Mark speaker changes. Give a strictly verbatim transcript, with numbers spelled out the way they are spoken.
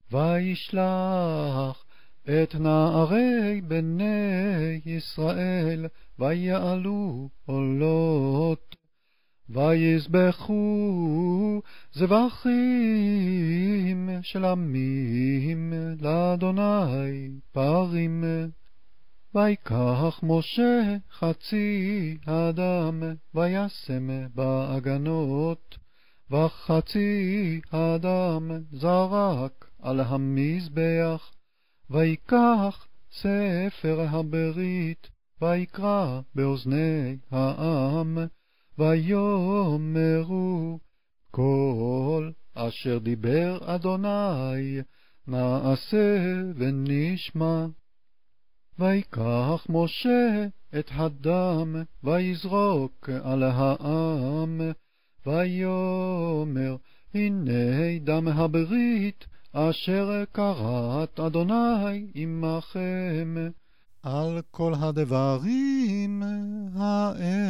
Speaker 1: וישלח את נערי בני ישראל, ויעלו עולות, ויזבחו זבחים שלמים לאדוני פרים. ויקח משה חצי האדם, וישם בעגנות, וחצי האדם זרק על המזבח. ויקח ספר הברית, ויקרא באוזני העם, ויאמרו, כל אשר דיבר אדוני נעשה ונשמע. ויקח משה את הדם, ויזרוק על העם, ויאמר, הנה דם הברית אשר כרת אדוני עמכם, על כל הדברים האלה